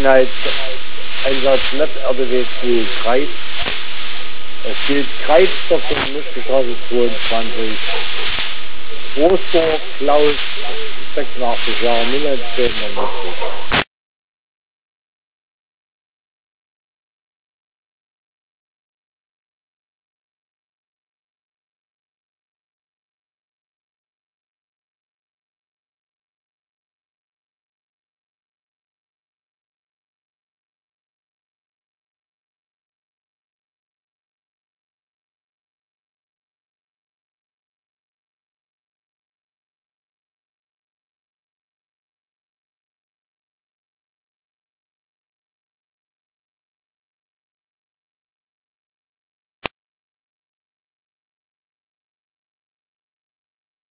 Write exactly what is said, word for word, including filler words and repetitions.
Einheit Einsatz nicht R B W zu Kreis. Es gilt Kreisstation Mischstraße zweiundzwanzig. Großdorf, Klaus, sechsundachtzig Jahre, Nummer zehn.